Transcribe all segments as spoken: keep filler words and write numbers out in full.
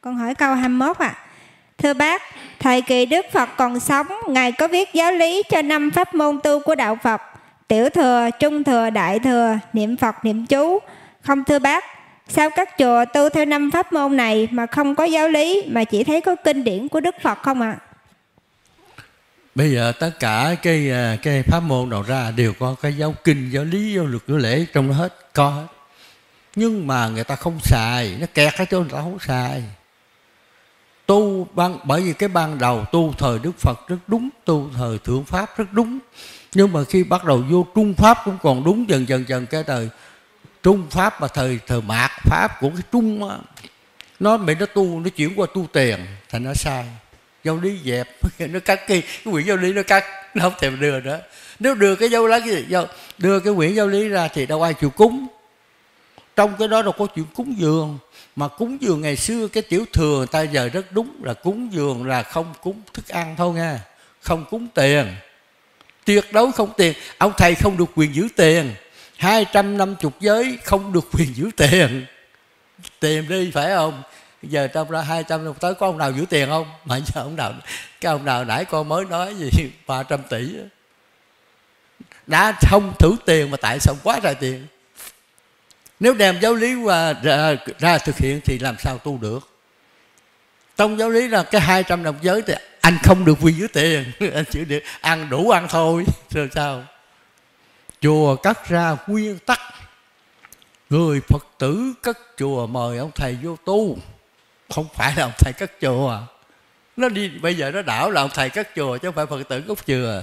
Con hỏi câu hai mươi mốt ạ. À. Thưa bác, thời kỳ Đức Phật còn sống, Ngài có viết giáo lý cho năm pháp môn tu của Đạo Phật: tiểu thừa, trung thừa, đại thừa, niệm Phật, niệm chú. Không thưa bác, sao các chùa tu theo năm pháp môn này mà không có giáo lý, mà chỉ thấy có kinh điển của Đức Phật không ạ? À? Bây giờ tất cả cái cái pháp môn nào ra đều có cái giáo kinh, giáo lý, giáo luật, giáo lễ trong đó hết, có hết. Nhưng mà người ta không xài, nó kẹt ở chỗ người ta không xài. Tu ban, bởi vì cái ban đầu tu thời Đức Phật rất đúng, tu thời Thượng Pháp rất đúng. Nhưng mà khi bắt đầu vô Trung Pháp cũng còn đúng, dần dần dần cái thời Trung Pháp và thời thời Mạt Pháp của cái Trung á, nó bị nó tu, nó chuyển qua tu tiền, thành nó sai. Giáo lý dẹp, nó cắt cái, cái quyển giáo lý nó cắt, nó không thèm đưa nữa. Nếu đưa cái giáo lý, đưa cái quyển giáo lý ra thì đâu ai chịu cúng. Trong cái đó đâu có chuyện cúng dường. Mà cúng dường ngày xưa cái tiểu thừa người ta giờ rất đúng là cúng dường là không cúng thức ăn thôi nha, không cúng tiền, tuyệt đối không tiền. Ông thầy không được quyền giữ tiền, hai trăm năm mươi giới không được quyền giữ tiền. Tìm đi phải không? Giờ trong ra hai trăm năm tới có ông nào giữ tiền không? Mà giờ ông nào, cái ông nào nãy con mới nói gì ba trăm tỷ đã không thử tiền mà tại sao quá trời tiền. Nếu đem giáo lý qua, ra, ra thực hiện thì làm sao tu được? Trong giáo lý là cái hai trăm đồng giới thì anh không được quyền giữ tiền, anh chỉ được ăn đủ ăn thôi. Rồi sao? Chùa cắt ra nguyên tắc, người Phật tử cất chùa mời ông thầy vô tu, không phải là ông thầy cất chùa. Nó đi bây giờ nó đảo là ông thầy cất chùa chứ không phải Phật tử cất chùa.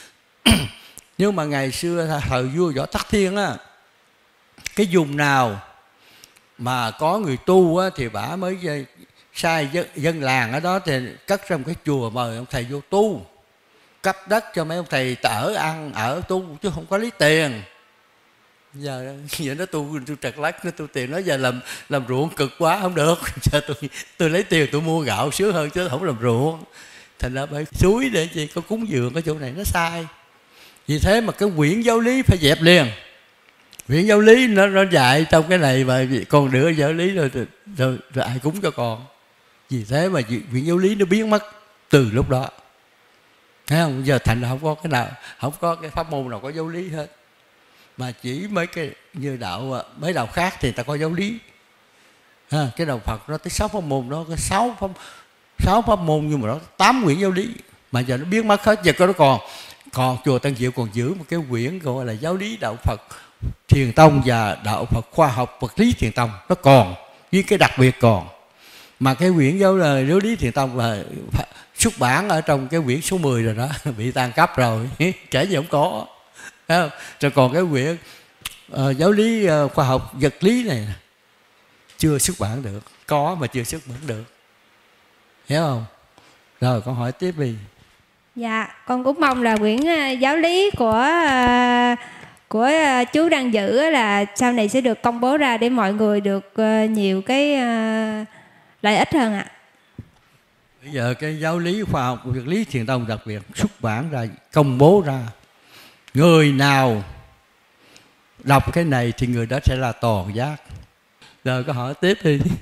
Nhưng mà ngày xưa thời vua Võ Tắc Thiên á, cái vùng nào mà có người tu á, thì bả mới sai dân, dân làng ở đó thì cất ra một cái chùa mời ông thầy vô tu, cấp đất cho mấy ông thầy ở ăn ở tu chứ không có lấy tiền. Giờ, giờ nó tu tu trật lắc, nó tu tiền, nó giờ làm làm ruộng cực quá không được. Giờ tôi tôi lấy tiền tôi mua gạo sướng hơn chứ không làm ruộng. Thành ra phải suối để chi có cúng dường, cái chỗ này nó sai. Vì thế mà cái quyển giáo lý phải dẹp liền. Quyển giáo lý nó nó dạy trong cái này mà con đưa giáo lý rồi, rồi, rồi, rồi ai cúng cho con. Vì thế mà quyển giáo lý nó biến mất từ lúc đó. Thấy không? Giờ thành ra không có cái nào, không có cái pháp môn nào có giáo lý hết. Mà chỉ mấy cái như đạo mấy đạo khác thì ta có giáo lý. Ha, cái đạo Phật nó tới sáu pháp môn, nó có sáu pháp sáu pháp môn, nhưng mà nó tám quyển giáo lý mà giờ nó biến mất hết. Giờ có nó còn còn chùa Tân Diệu còn giữ một cái quyển gọi là giáo lý đạo Phật Thiền Tông và đạo Phật khoa học vật lý Thiền Tông, nó còn với cái đặc biệt còn. Mà cái quyển giáo là giáo lý Thiền Tông là xuất bản ở trong cái quyển số mười rồi đó, bị tan cấp rồi, kể gì không có. Không? Rồi còn cái quyển uh, giáo lý uh, khoa học vật lý này chưa xuất bản được, có mà chưa xuất bản được, hiểu không? Rồi con hỏi tiếp đi. Dạ, con cũng mong là quyển uh, giáo lý của uh, của uh, chú đang giữ là sau này sẽ được công bố ra để mọi người được uh, nhiều cái uh, lợi ích hơn ạ. À. Bây giờ cái giáo lý khoa học vật lý Thiền Tông đặc biệt xuất bản ra, công bố ra, người nào đọc cái này thì người đó sẽ là toàn giác. Rồi có hỏi tiếp đi.